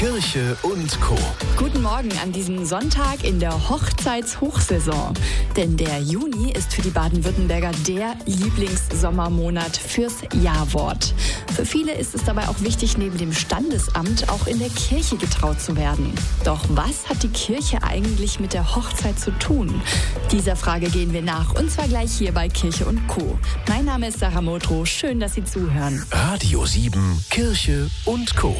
Kirche und Co. Guten Morgen an diesem Sonntag in der Hochzeitshochsaison. Denn der Juni ist für die Baden-Württemberger der Lieblingssommermonat fürs Jawort. Für viele ist es dabei auch wichtig, neben dem Standesamt auch in der Kirche getraut zu werden. Doch was hat die Kirche eigentlich mit der Hochzeit zu tun? Dieser Frage gehen wir nach, und zwar gleich hier bei Kirche und Co. Mein Name ist Sarah Modrow, schön, dass Sie zuhören. Radio 7, Kirche und Co.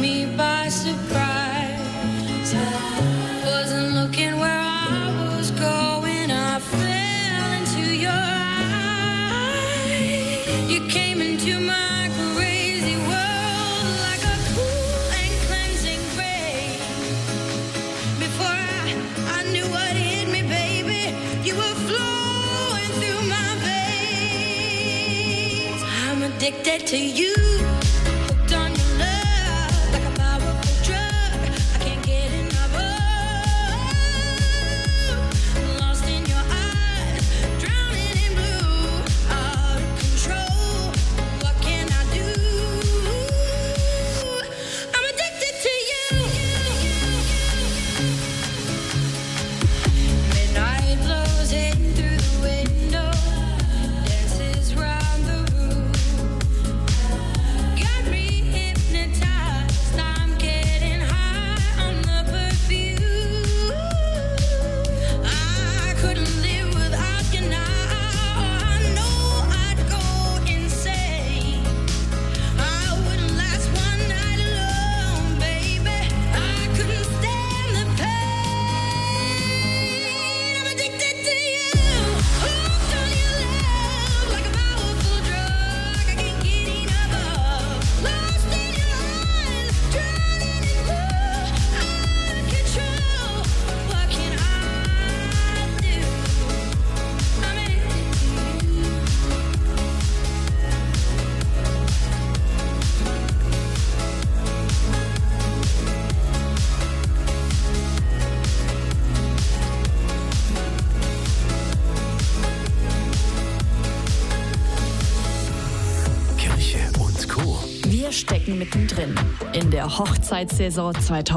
me by surprise. I wasn't looking where I was going. I fell into your eyes. You came into my crazy world like a cool and cleansing rain. Before I knew what hit me, baby, you were flowing through my veins. I'm addicted to you. Hooked on your love like a powerful drug. I can't get enough of. Lost in your eyes, drowning in blue. Out of control, what can I do? I'm addicted to you. Midnight blows in through the window, dances round the room. Got me hypnotized, I'm getting high on the perfume. I couldn't live without you now. I know I'd go insane. I wouldn't last one night alone, baby. I couldn't stand the pain. I'm addicted to you. Hooked on your love like a powerful drug. I can't get enough of. Lost in your eyes, drowning in blue. Out of control. What can I do? I'm addicted to you. Kirche und Co. Wir stecken mittendrin in der Hochzeitssaison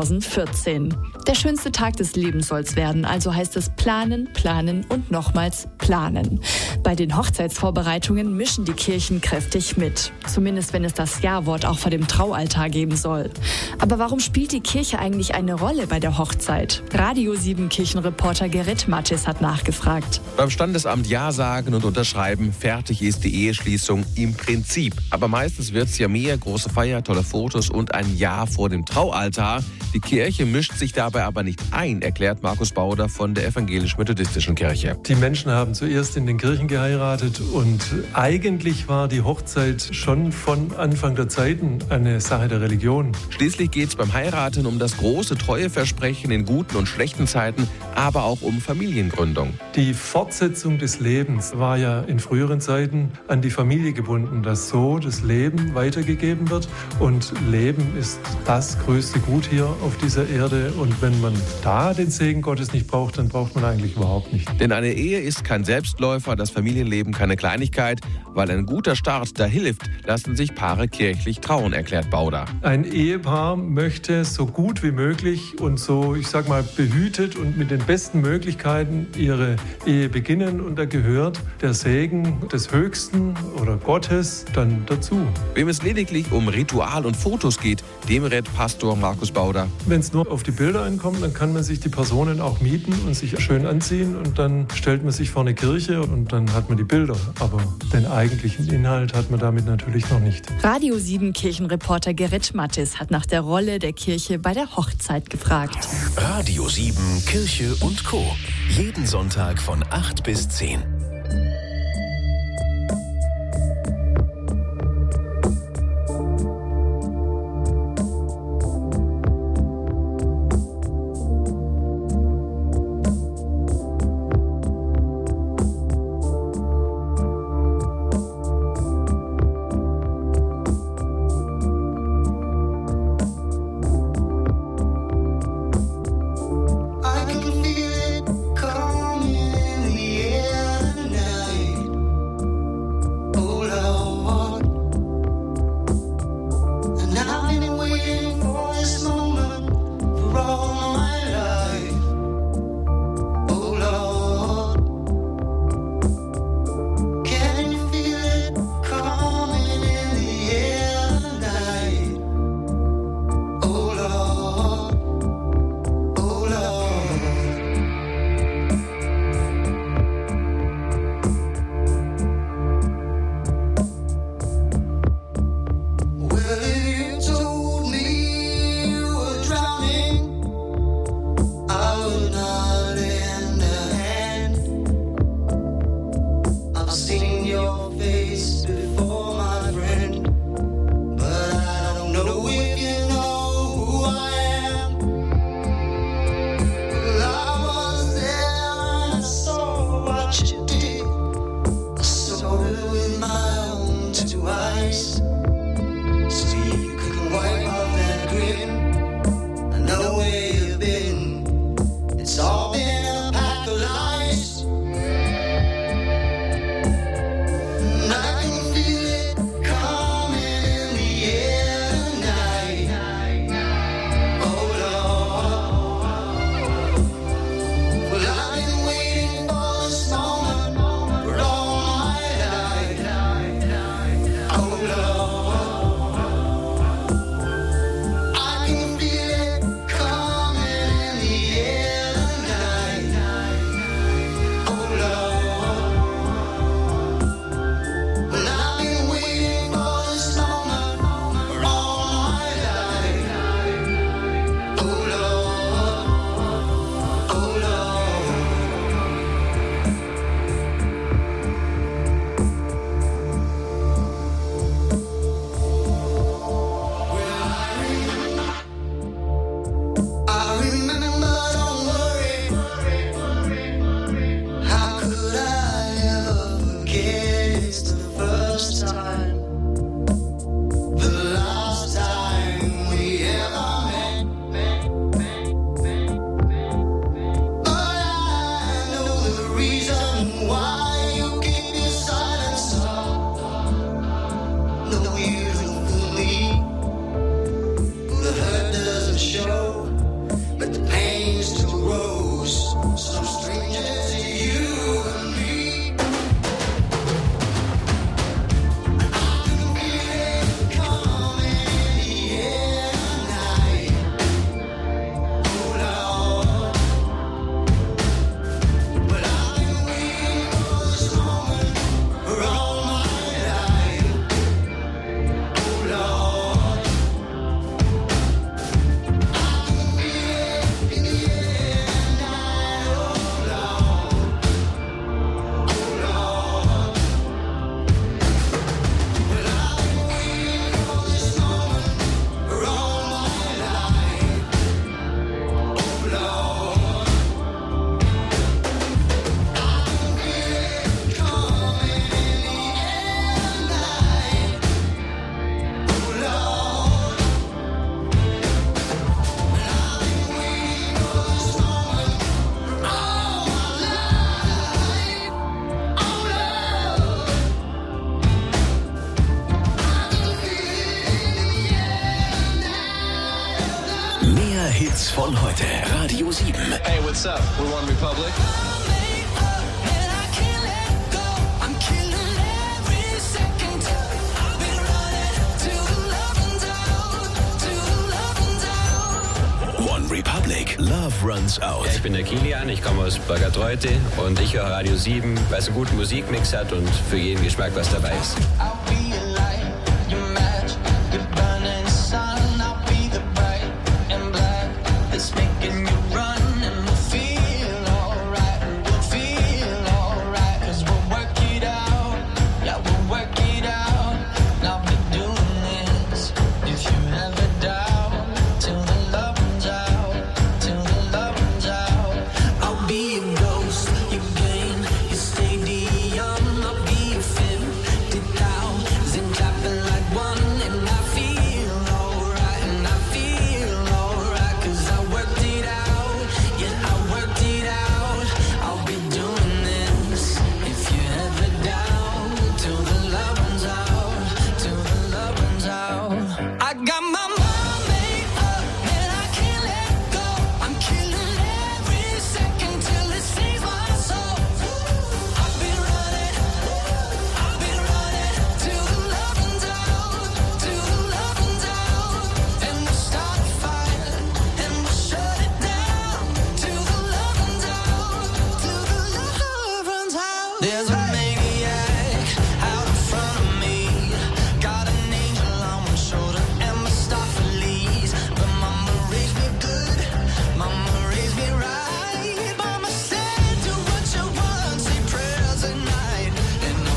2014. Der schönste Tag des Lebens soll's werden, also heißt es planen, planen und nochmals planen. Bei den Hochzeitsvorbereitungen mischen die Kirchen kräftig mit. Zumindest wenn es das Ja-Wort auch vor dem Traualtar geben soll. Aber warum spielt die Kirche eigentlich eine Rolle bei der Hochzeit? Radio 7 Kirchenreporter Gerrit Mattis hat nachgefragt. Beim Standesamt Ja sagen und unterschreiben, fertig ist die Eheschließung im Prinzip. Aber meistens wird es ja mehr, große Feier, tolle Fotos und ein Ja vor dem Traualtar. Die Kirche mischt sich dabei aber nicht ein, erklärt Markus Bauder von der Evangelisch-Methodistischen Kirche. Die Menschen haben zuerst in den Kirchen geheiratet und eigentlich war die Hochzeit schon von Anfang der Zeiten eine Sache der Religion. Schließlich geht es beim Heiraten um das große Treueversprechen in guten und schlechten Zeiten, aber auch um Familiengründung. Die Fortsetzung des Lebens war ja in früheren Zeiten an die Familie gebunden, dass so das Leben weitergegeben wird. Und Leben ist das größte Gut hier auf dieser Erde. Und wenn man da den Segen Gottes nicht braucht, dann braucht man eigentlich überhaupt nicht. Denn eine Ehe ist kein Selbstläufer, das Familienleben keine Kleinigkeit. Weil ein guter Start da hilft, lassen sich Paare kirchlich trauen, erklärt Bauder. Ein Ehepaar möchte so gut wie möglich und so, ich sag mal, behütet und mit den besten Möglichkeiten ihre Ehe beginnen. Und da gehört der Segen des Höchsten oder Gottes dann dazu. Wem es lediglich um Ritual und Fotos geht, dem rät Pastor Markus Bauder. Wenn es nur auf die Bilder ankommt, dann kann man sich die Personen auch mieten und sich schön anziehen und dann stellt man sich vor eine Kirche und dann hat man die Bilder. Aber den eigentlichen Inhalt hat man damit natürlich noch nicht. Radio 7 Kirchenreporter Gerrit Mattis hat nach der Rolle der Kirche bei der Hochzeit gefragt. Radio 7 Kirche und Co. Jeden Sonntag von 8 bis 10. I can feel it coming in the air. seen your face before, my friend, but I don't know if you know who I am. Well, I was there and I saw what you did. I saw it with my own two eyes, so you could wipe off that grin. I know where you've been. It's all been a pack of lies. And I can feel it coming in the air tonight. Oh Lord. Well, I've been waiting for this moment for all my life. Oh Lord. I can feel it coming in the air tonight. Oh Lord. Well, I've been waiting for this moment for all my life. Oh Lord. Oh Lord. I remember, don't worry. How could I ever forget? It's the first time, the last time we ever met. But I know the reason why you keep your silence up. No, you don't believe. The hurt doesn't show, but the pain still grows. Some stranger to you and me. I can feel it coming in the air tonight. Oh Lord. But I've been waiting for this moment for all my life. Oh Lord. Mehr Hits von heute. Radio 7. Hey, what's up? We're One Republic. One Republic. Love Runs Out. Ich bin der Kilian, ich komme aus Baggertreute und ich höre Radio 7, weil es einen guten Musikmix hat und für jeden Geschmack was dabei ist. I'll be your light, your match, your burning sun. I'll be the bright and black that's making you run, and we'll feel alright, and we'll feel alright, 'cause we'll work it out, yeah, we'll work it out. And I'll be doing this if you ever doubt, till the love runs out, till the love runs out. I'll be your ghost, your game, your stadium. I'll be your 50,000 clapping like one, and I feel alright, and I feel alright, 'cause I worked it out, yeah, I worked it out. I'll be doing this if you ever doubt, till the love runs out, till the love runs out. I got my mind made up and I can't let go. I'm killing every second till it saves my soul. I've been running till the love runs out, till the love runs out. And we'll start a fire and we'll shut it down till the love runs out, till the love runs out. There's a maniac out in front of me, got an angel on one shoulder and Mephistopheles. But mama raised me good, mama raised me right. Mama said do what you want, say prayers at night, and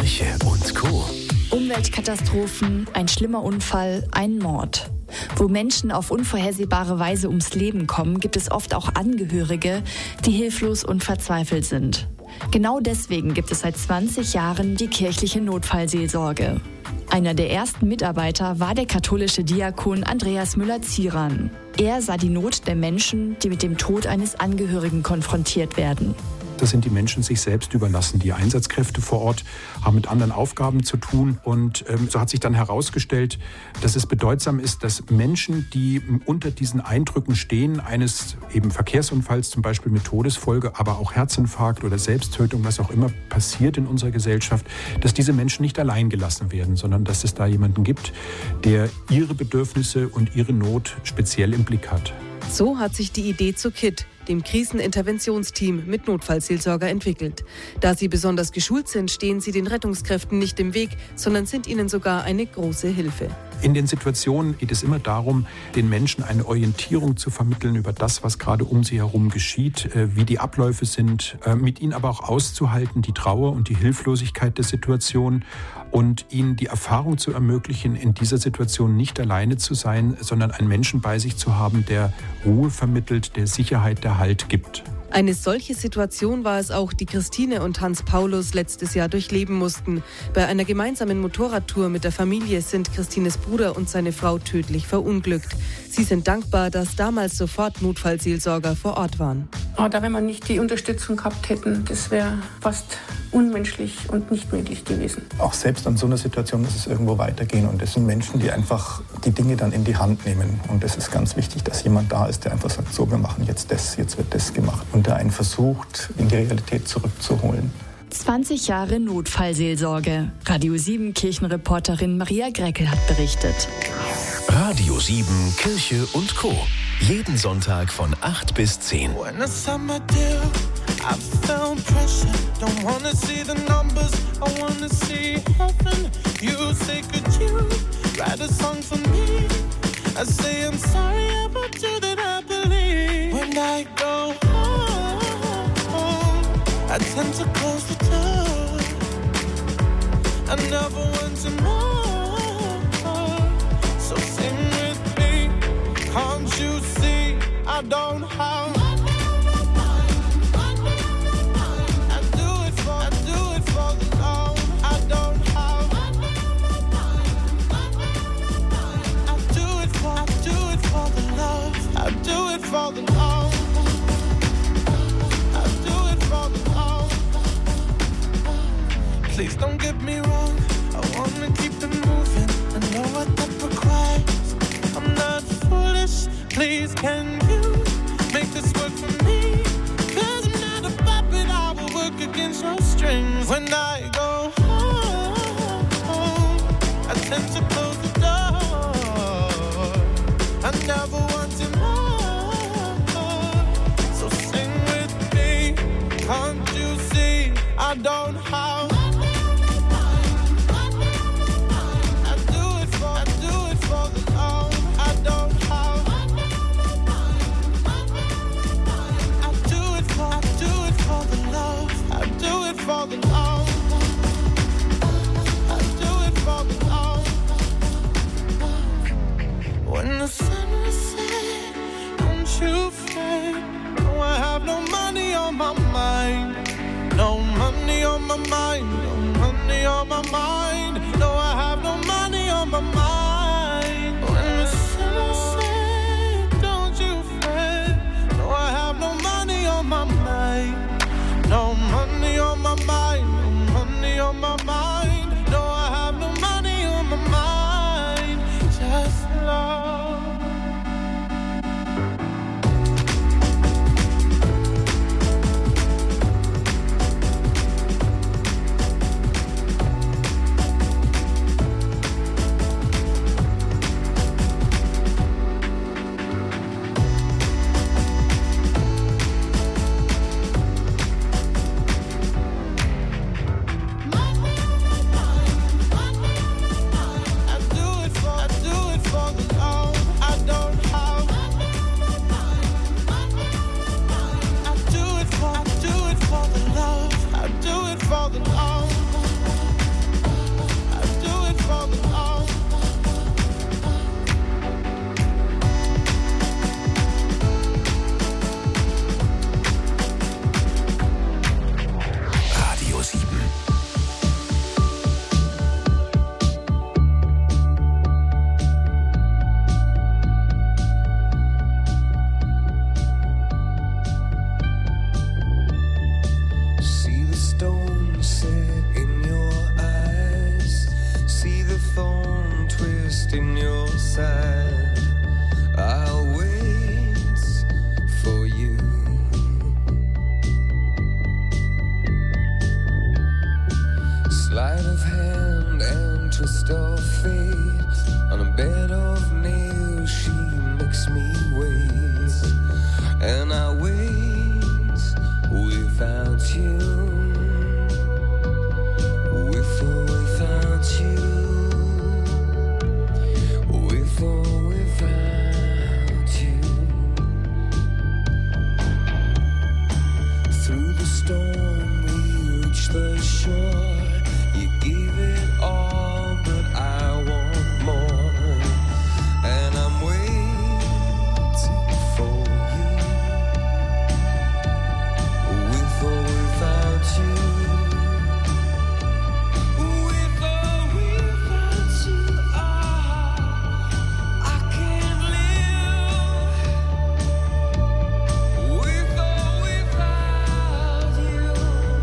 Kirche und Co. Umweltkatastrophen, ein schlimmer Unfall, ein Mord. Wo Menschen auf unvorhersehbare Weise ums Leben kommen, gibt es oft auch Angehörige, die hilflos und verzweifelt sind. Genau deswegen gibt es seit 20 Jahren die kirchliche Notfallseelsorge. Einer der ersten Mitarbeiter war der katholische Diakon Andreas Müller-Zieran. Er sah die Not der Menschen, die mit dem Tod eines Angehörigen konfrontiert werden. Da sind die Menschen sich selbst überlassen. Die Einsatzkräfte vor Ort haben mit anderen Aufgaben zu tun. Und so hat sich dann herausgestellt, dass es bedeutsam ist, dass Menschen, die unter diesen Eindrücken stehen, eines eben Verkehrsunfalls, zum Beispiel mit Todesfolge, aber auch Herzinfarkt oder Selbsttötung, was auch immer passiert in unserer Gesellschaft, dass diese Menschen nicht allein gelassen werden, sondern dass es da jemanden gibt, der ihre Bedürfnisse und ihre Not speziell im Blick hat. So hat sich die Idee zu KIT, dem Kriseninterventionsteam mit Notfallseelsorger, entwickelt. Da sie besonders geschult sind, stehen sie den Rettungskräften nicht im Weg, sondern sind ihnen sogar eine große Hilfe. In den Situationen geht es immer darum, den Menschen eine Orientierung zu vermitteln über das, was gerade um sie herum geschieht, wie die Abläufe sind, mit ihnen aber auch auszuhalten, die Trauer und die Hilflosigkeit der Situation und ihnen die Erfahrung zu ermöglichen, in dieser Situation nicht alleine zu sein, sondern einen Menschen bei sich zu haben, der Ruhe vermittelt, der Sicherheit, der Halt gibt. Eine solche Situation war es auch, die Christine und Hans Paulus letztes Jahr durchleben mussten. Bei einer gemeinsamen Motorradtour mit der Familie sind Christines Bruder und seine Frau tödlich verunglückt. Sie sind dankbar, dass damals sofort Notfallseelsorger vor Ort waren. Da, wenn wir nicht die Unterstützung gehabt hätten, das wäre fast unmenschlich und nicht möglich gewesen. Auch selbst an so einer Situation muss es irgendwo weitergehen. Und es sind Menschen, die einfach die Dinge dann in die Hand nehmen. Und es ist ganz wichtig, dass jemand da ist, der einfach sagt, so, wir machen jetzt das, jetzt wird das gemacht. Und der einen versucht, in die Realität zurückzuholen. 20 Jahre Notfallseelsorge. Radio 7 Kirchenreporterin Maria Greckel hat berichtet. Radio 7 Kirche und Co. Jeden Sonntag von 8 bis 10. I felt pressure, don't wanna see the numbers, I wanna see heaven. You say, could you write a song for me? I say, I'm sorry about you that I believe. When I go home, I tend to close the door. I never want to more. So sing with me, can't you see I don't have for the love. I do it for the love. Please don't get me wrong, I wanna keep it moving. I know what that requires. I'm not foolish, please can you make this work for me? 'Cause I'm not a puppet, I will work against your strings. When I go home, I tend to close the door. I never wanted more. Can't you see I don't have? I do it for the love. I don't have. I do it for the love. I do it for the love. I do it for the love. When the sun is set, don't you fret. No, I have no money on my mind. No money on my mind. No money on my mind. No, I have no money on my mind. When the sun sets, don't you fret. No, I have no money on my mind. No money on my mind. No money on my mind. No, I have no money on my mind. Just love. lost in your side. I'll wait for you. Sleight of hand and twist of fate. On a bed of nails, she makes me wait. And I wait without you. With or without you. With or without you. Through the storm we reach the shore. You gave it all, but I want more. And I'm waiting for you. With or without you. With or without you. I can't live. With or without you.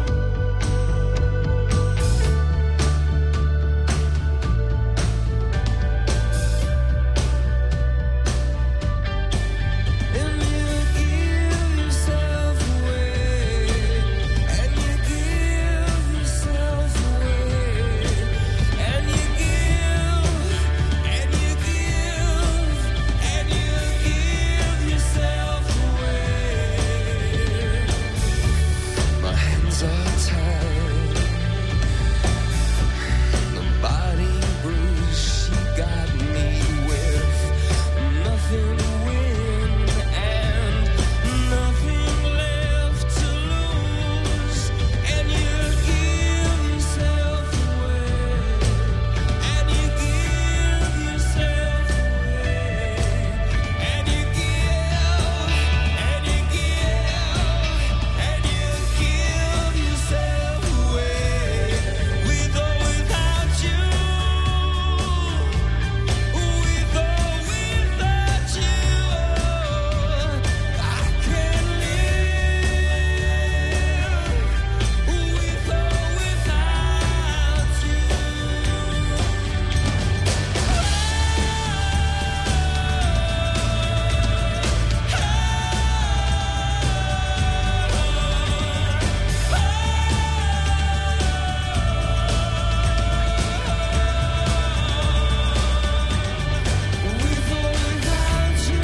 And you give yourself away. And you give yourself away. And you give. And you give. And you give yourself away. My hands are tied. The body bruised. She got me with nothing to win and nothing left to lose. And you give yourself away. And you give yourself away. And you give. And you give. And you give yourself away. With or without you. With or without you. I can't live. With or without you. With or without you.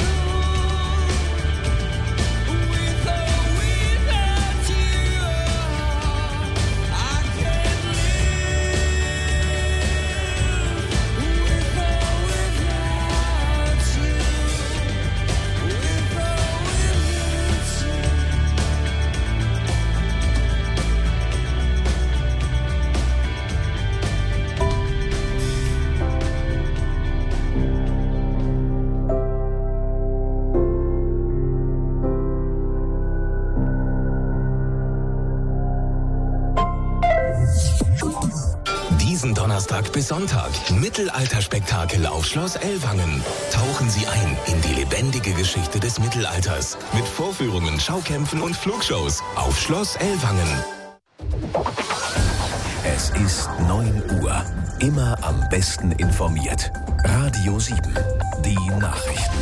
With or without you. I can't live. With or without you. With or Diesen Donnerstag bis Sonntag Mittelalterspektakel auf Schloss Ellwangen. Tauchen Sie ein in die lebendige Geschichte des Mittelalters mit Vorführungen, Schaukämpfen und Flugshows auf Schloss Ellwangen. Es ist 9 Uhr. Immer am besten informiert. Radio 7. Die Nachrichten.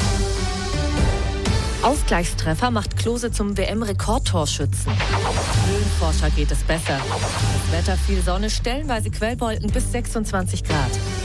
Ausgleichstreffer macht Klose zum WM-Rekordtorschützen. Höhenforscher geht es besser. Das Wetter viel Sonne, stellenweise Quellwolken bis 26 Grad.